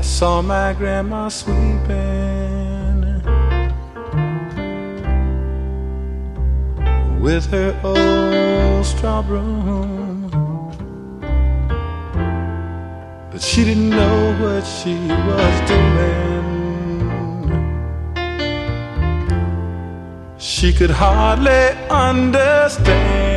saw my grandma sweeping with her old straw broom, but she didn't know what she was doing. She could hardly understand